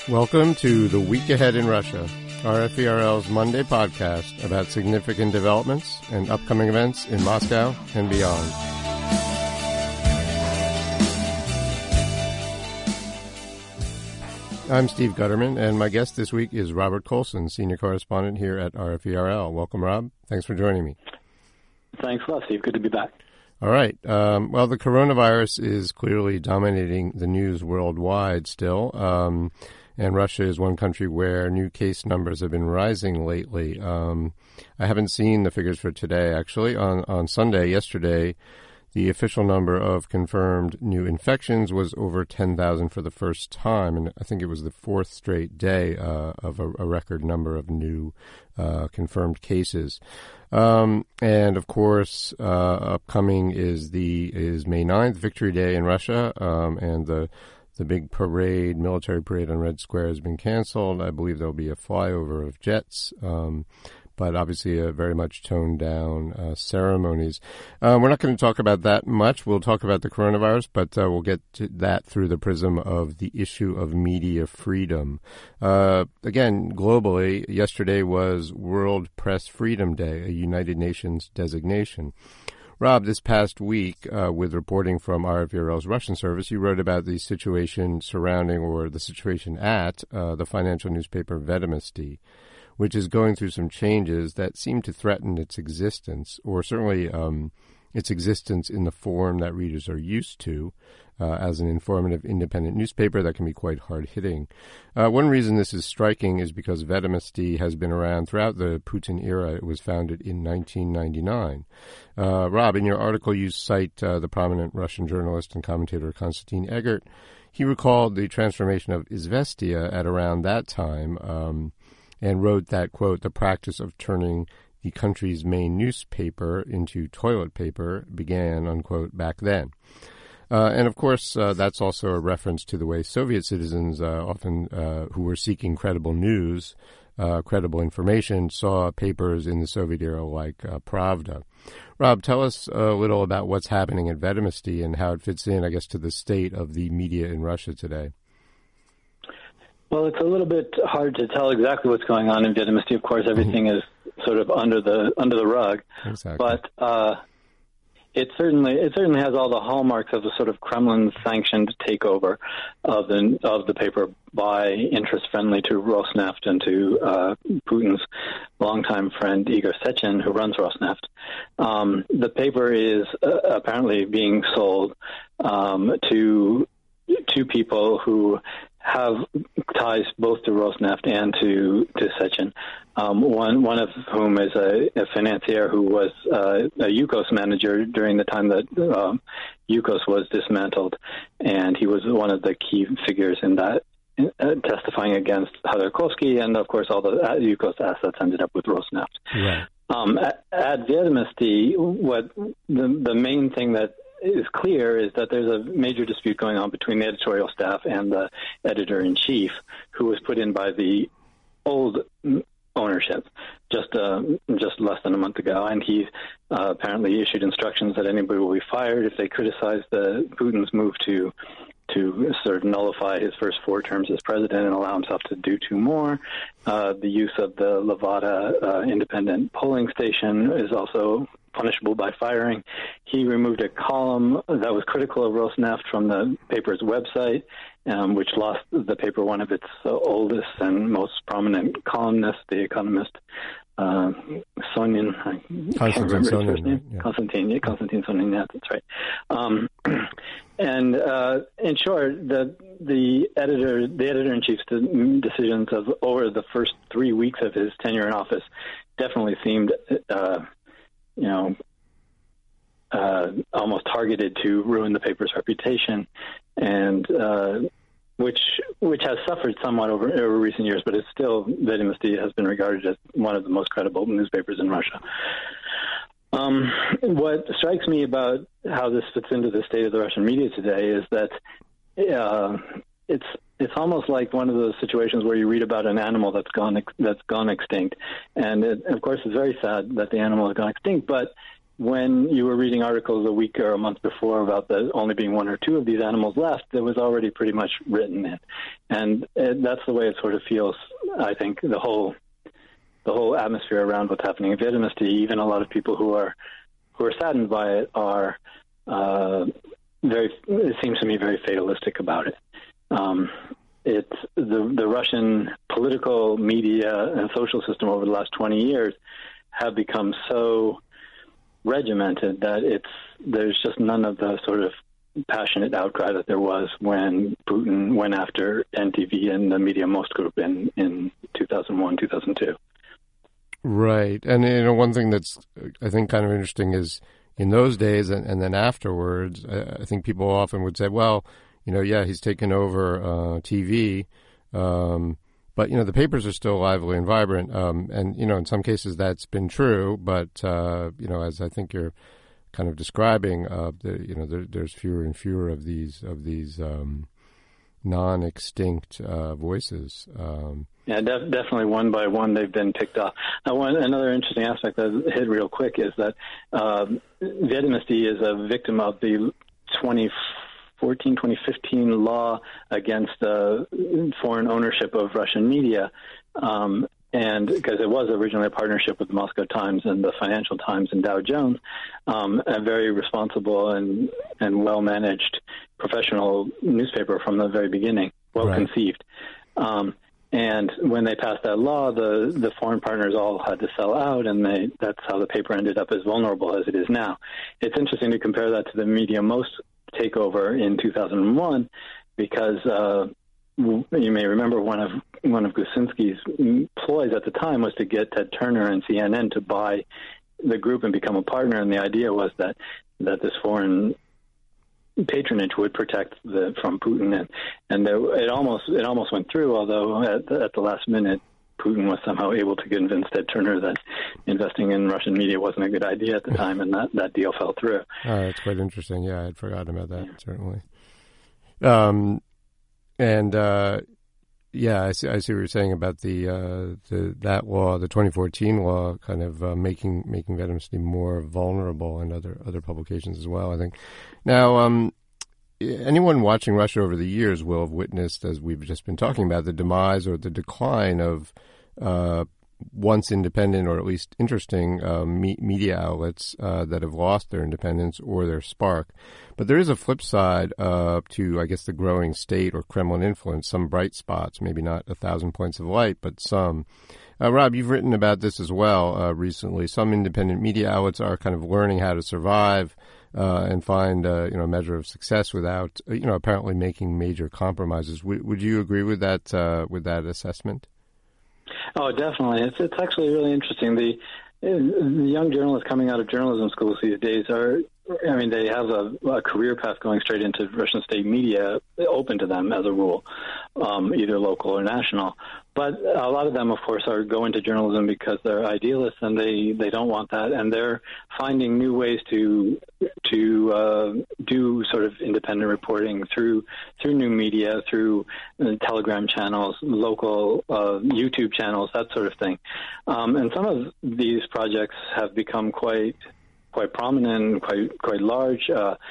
Welcome to The Week Ahead in Russia, RFE/RL's Monday podcast about significant developments and upcoming events in Moscow and beyond. I'm Steve Gutterman, and my guest this week is Robert Colson, senior correspondent here at RFE/RL. Welcome, Rob. Thanks for joining me. Thanks a lot, Steve. Good to be back. All right. Well, the coronavirus is clearly dominating the news worldwide still. And Russia is one country where new case numbers have been rising lately. I haven't seen the figures for today, actually. On Sunday, yesterday, the official number of confirmed new infections was over 10,000 for the first time, and I think it was the fourth straight day of a record number of new confirmed cases. And of course, upcoming is May 9th, Victory Day in Russia, and the big parade, military parade on Red Square has been canceled. I believe there'll be a flyover of jets, but obviously a very much toned down ceremonies. We're not going to talk about that much. We'll talk about the coronavirus, but we'll get to that through the prism of the issue of media freedom. Again, globally, yesterday was World Press Freedom Day, a United Nations designation. Rob, this past week, with reporting from RFE/RL's Russian service, you wrote about the situation surrounding, or the situation at, the financial newspaper Vedomosti, which is going through some changes that seem to threaten its existence, or certainly its existence in the form that readers are used to, as an informative independent newspaper that can be quite hard-hitting. One reason this is striking is because Vedomosti has been around throughout the Putin era. It was founded in 1999. Rob, in your article you cite the prominent Russian journalist and commentator Konstantin Egert. He recalled the transformation of Izvestia at around that time, and wrote that, quote, the practice of turning the country's main newspaper into toilet paper began, unquote, back then. And of course, that's also a reference to the way Soviet citizens often, who were seeking credible news, credible information, saw papers in the Soviet era like Pravda. Rob, tell us a little about what's happening at Vedomosti and how it fits in, I guess, to the state of the media in Russia today. Well, it's a little bit hard to tell exactly what's going on in Vedomosti. Of course, everything is sort of under the rug. Exactly. But it certainly has all the hallmarks of a sort of Kremlin-sanctioned takeover of the paper by interests friendly to Rosneft and to Putin's longtime friend Igor Sechin, who runs Rosneft. The paper is apparently being sold to people who have ties both to Rosneft and to Sechin. One of whom is a financier who was a Yukos manager during the time that Yukos was dismantled, and he was one of the key figures in that, testifying against Khodorkovsky, and of course all the Yukos assets ended up with Rosneft. Right. At Vedomosti, what the main thing that is clear is that there's a major dispute going on between the editorial staff and the editor-in-chief, who was put in by the old ownership just less than a month ago, and he apparently issued instructions that anybody will be fired if they criticize Putin's move to sort of nullify his first 4 terms as president and allow himself to do 2 more. The use of the Levada independent polling station is also punishable by firing. He removed a column that was critical of Rosneft from the paper's website, which lost the paper one of its oldest and most prominent columnists, the economist Sonin. Konstantin Sonin. Name. Yeah. Konstantin Sonin. Yeah, that's right. And in short, the editor-in-chief's decisions over the first 3 weeks of his tenure in office definitely seemed almost targeted to ruin the paper's reputation, and which has suffered somewhat over recent years, but it's still, Vedomosti has been regarded as one of the most credible newspapers in Russia. What strikes me about how this fits into the state of the Russian media today is that it's almost like one of those situations where you read about an animal that's gone extinct, and of course it's very sad that the animal has gone extinct, but when you were reading articles a week or a month before about there only being one or two of these animals left, it was already pretty much written in. And that's the way it sort of feels, I think, the whole atmosphere around what's happening in Vedomosty. Even a lot of people who are saddened by it are it seems to me, very fatalistic about it. It's the Russian political, media, and social system over the last 20 years have become so regimented that there's just none of the sort of passionate outcry that there was when Putin went after NTV and the Media Most group in 2001, 2002. Right. And one thing that's, I think, kind of interesting is in those days and then afterwards, I think people often would say, well, he's taken over TV, but, the papers are still lively and vibrant. And, in some cases that's been true. But, as I think you're kind of describing, there's fewer and fewer of these non-extinct voices. Yeah, definitely one by one they've been picked off. Another interesting aspect that hit real quick is that Vedomosty is a victim of the 2015 law against foreign ownership of Russian media, and because it was originally a partnership with the Moscow Times and the Financial Times and Dow Jones, a very responsible and well-managed professional newspaper from the very beginning, well-conceived. Right. And when they passed that law, the foreign partners all had to sell out, and that's how the paper ended up as vulnerable as it is now. It's interesting to compare that to the Media Most takeover in 2001, because you may remember one of Gusinski's ploys at the time was to get Ted Turner and CNN to buy the group and become a partner, and the idea was that this foreign patronage would protect from Putin, and it almost went through. Although at the last minute, Putin was somehow able to convince Ted Turner that investing in Russian media wasn't a good idea at the time, and that deal fell through. Oh, that's quite interesting. Yeah, I had forgotten about that. Certainly. I see what you're saying about that law, the 2014 law, kind of making Vedomosty more vulnerable, and other publications as well, I think. Now, anyone watching Russia over the years will have witnessed, as we've just been talking about, the demise or the decline of once independent or at least interesting media outlets that have lost their independence or their spark. But there is a flip side to, I guess, the growing state or Kremlin influence, some bright spots, maybe not 1,000 points of light, but some. Rob, you've written about this as well recently. Some independent media outlets are kind of learning how to survive and find a measure of success without apparently making major compromises. Would you agree with that assessment? Oh, definitely. It's actually really interesting. The young journalists coming out of journalism schools these days they have a career path going straight into Russian state media open to them as a rule, either local or national. But a lot of them, of course, are going to journalism because they're idealists and they don't want that, and they're finding new ways to do sort of independent reporting through new media, through Telegram channels, local YouTube channels, that sort of thing. And some of these projects have become quite prominent, quite large.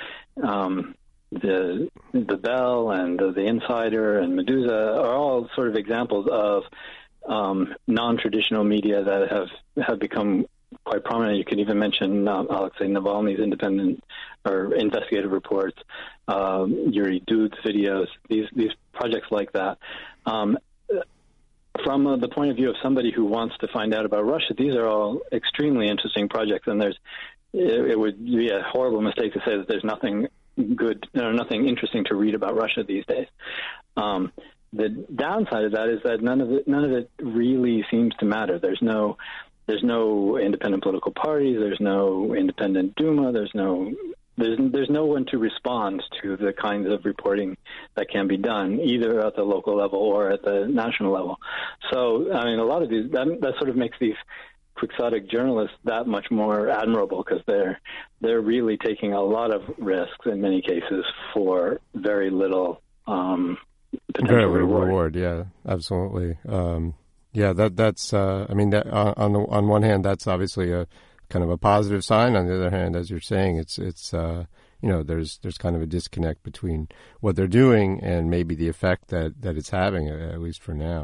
The Bell and the Insider and Meduza are all sort of examples of non-traditional media that have become quite prominent. You can even mention Alexei Navalny's independent or investigative reports, Yuri Dud's videos, these projects like that. From the point of view of somebody who wants to find out about Russia, these are all extremely interesting projects, and it would be a horrible mistake to say that there's nothing good or nothing interesting to read about Russia these days. The downside of that is that none of it really seems to matter. There's no independent political parties. There's no independent Duma. There's no one to respond to the kinds of reporting that can be done either at the local level or at the national level. So, a lot of these that sort of makes these quixotic journalists that much more admirable, because they're really taking a lot of risks in many cases for very little potential reward. Yeah, absolutely. That's on one hand, that's obviously a kind of a positive sign. On the other hand, as you're saying, it's there's kind of a disconnect between what they're doing and maybe the effect that it's having, at least for now.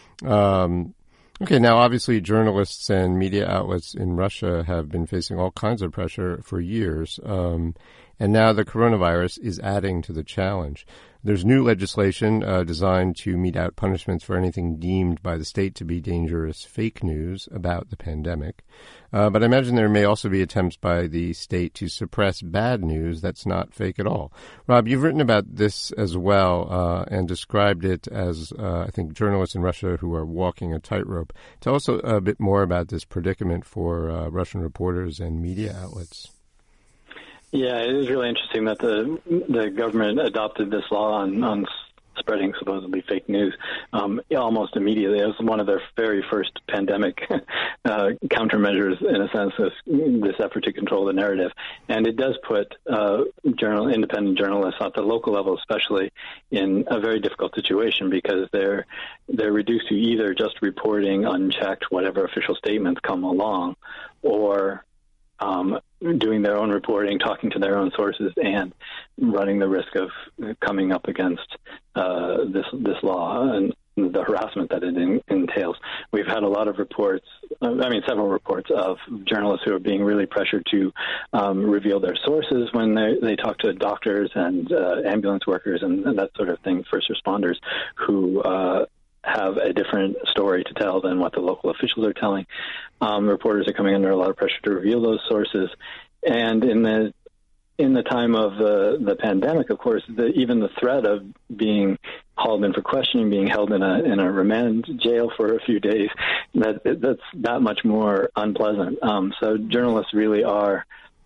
Okay, now obviously journalists and media outlets in Russia have been facing all kinds of pressure for years, and now the coronavirus is adding to the challenge. There's new legislation designed to mete out punishments for anything deemed by the state to be dangerous fake news about the pandemic. But I imagine there may also be attempts by the state to suppress bad news that's not fake at all. Rob, you've written about this as well and described it as, I think, journalists in Russia who are walking a tightrope. Tell us a bit more about this predicament for Russian reporters and media outlets. Yeah, it is really interesting that the government adopted this law on spreading supposedly fake news almost immediately. It was one of their very first pandemic countermeasures, in a sense, this effort to control the narrative. And it does put independent journalists at the local level especially in a very difficult situation, because they're reduced to either just reporting unchecked whatever official statements come along, or doing their own reporting, talking to their own sources, and running the risk of coming up against this law and the harassment that it entails. We've had a lot of reports, several reports of journalists who are being really pressured to reveal their sources when they talk to doctors and ambulance workers and that sort of thing, first responders who have a different story to tell than what the local officials are telling. Reporters are coming under a lot of pressure to reveal those sources. And in the time of the pandemic, of course, even the threat of being hauled in for questioning, being held in a remand jail for a few days, that's that much more unpleasant. So journalists really are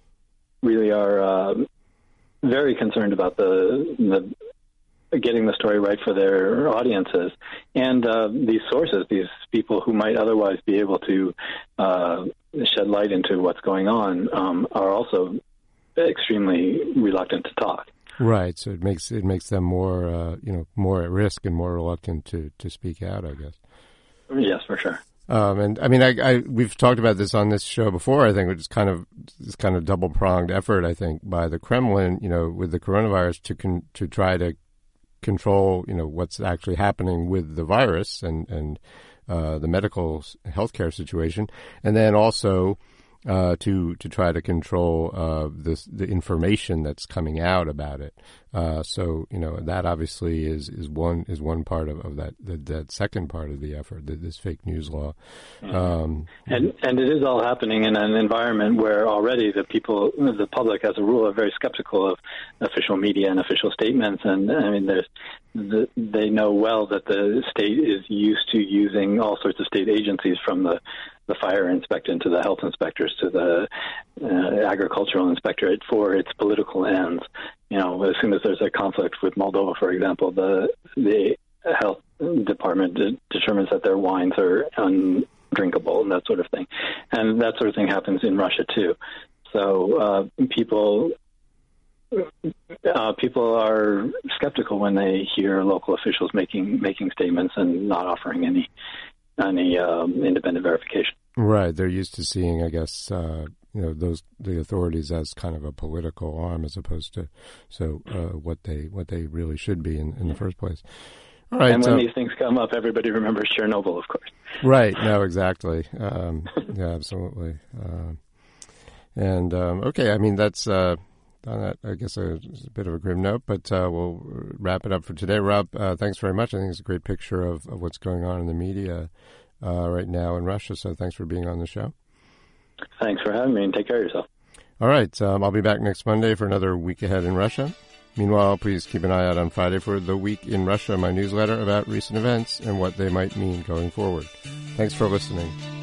very concerned about the getting the story right for their audiences. And these sources, these people who might otherwise be able to shed light into what's going on, are also extremely reluctant to talk. Right. So it makes them more, more at risk and more reluctant to speak out, I guess. Yes, for sure. We've talked about this on this show before, I think, which is kind of double-pronged effort, I think, by the Kremlin, with the coronavirus to try to control, what's actually happening with the virus and the medical healthcare situation, and then also to try to control the information that's coming out about it. So that obviously is one part of that second part of the effort, this fake news law. And it is all happening in an environment where already the public as a rule are very skeptical of official media and official statements. And they know well that the state is used to using all sorts of state agencies, from the fire inspector to the health inspectors to the agricultural inspectorate, for its political ends. As soon as there's a conflict with Moldova, for example, the health department determines that their wines are undrinkable and that sort of thing. And that sort of thing happens in Russia too. So people are skeptical when they hear local officials making statements and not offering any independent verification. Right. They're used to seeing, I guess, the authorities as kind of a political arm, as opposed to what they really should be in the first place. All right. And when these things come up, everybody remembers Chernobyl, of course. Right. No, exactly. Yeah, absolutely. Okay. That's on that, I guess, a bit of a grim note, but we'll wrap it up for today. Rob, thanks very much. I think it's a great picture of what's going on in the media right now in Russia. So thanks for being on the show. Thanks for having me, and take care of yourself. All right. I'll be back next Monday for another Week Ahead in Russia. Meanwhile, please keep an eye out on Friday for The Week in Russia, my newsletter about recent events and what they might mean going forward. Thanks for listening.